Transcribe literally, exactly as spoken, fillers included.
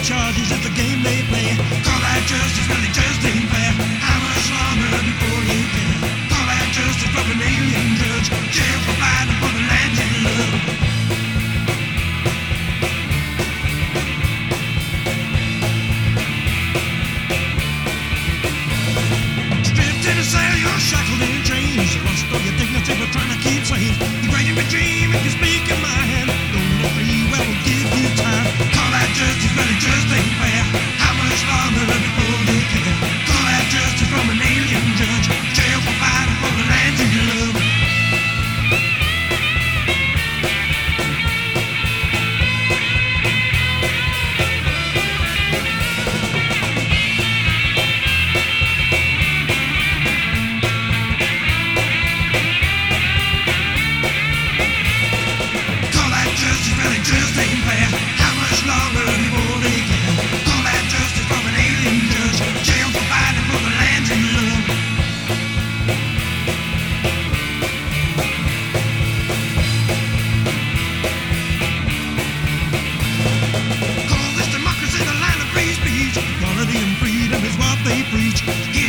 charges, it's a game they play. Call that justice, really just ain't fair. How much longer before you can call that justice from an alien judge? Jail for fighting for the land you love. Stripped in a cell, you're shackled in chains. You lost all your dignity, but trying to keep sane. You graded me dream if you speak in my hand. Only free, well, we'll give you time. Call that justice, really just ain't fair. How much longer before you can call that justice from an alien judge? Jail for fighting for the land you love. Call that justice, really just ain't fair. How much longer before they can call that justice from an alien judge? Jail for fighting for the land you love. Call this democracy the land of free speech. Equality and freedom is what they preach.